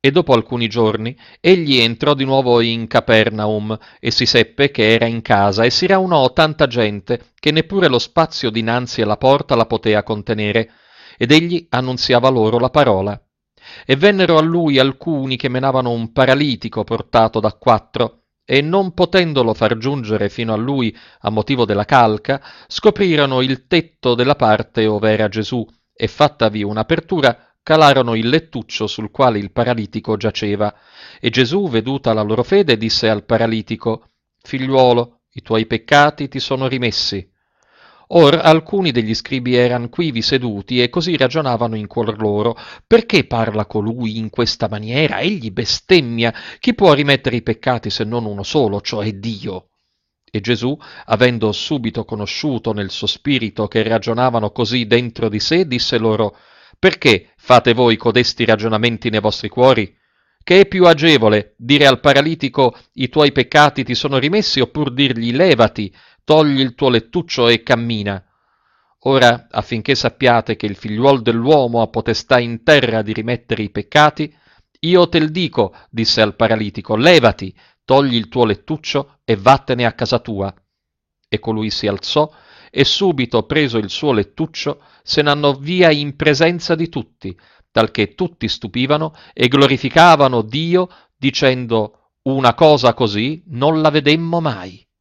E dopo alcuni giorni egli entrò di nuovo in Capernaum e si seppe che era in casa e si raunò tanta gente che neppure lo spazio dinanzi alla porta la potea contenere, ed egli annunziava loro la parola. E vennero a lui alcuni che menavano un paralitico portato da quattro, e non potendolo far giungere fino a lui a motivo della calca, scoprirono il tetto della parte ove era Gesù, e fattavi un'apertura, calarono il lettuccio sul quale il paralitico giaceva. E Gesù, veduta la loro fede, disse al paralitico: Figliuolo, i tuoi peccati ti sono rimessi. Or alcuni degli scribi eran quivi seduti e così ragionavano in cuor loro: perché parla colui in questa maniera? Egli bestemmia. Chi può rimettere i peccati se non uno solo, cioè Dio? E Gesù, avendo subito conosciuto nel suo spirito che ragionavano così dentro di sé, disse loro: perché fate voi codesti ragionamenti nei vostri cuori? Che è più agevole dire al paralitico i tuoi peccati ti sono rimessi, oppur dirgli levati, togli il tuo lettuccio e cammina? Ora, affinché sappiate che il figliuol dell'uomo ha potestà in terra di rimettere i peccati, io te l dico, disse al paralitico, levati, togli il tuo lettuccio e vattene a casa tua. E colui si alzò e subito preso il suo lettuccio se n'andò via in presenza di tutti, talché tutti stupivano e glorificavano Dio dicendo una cosa così non la vedemmo mai.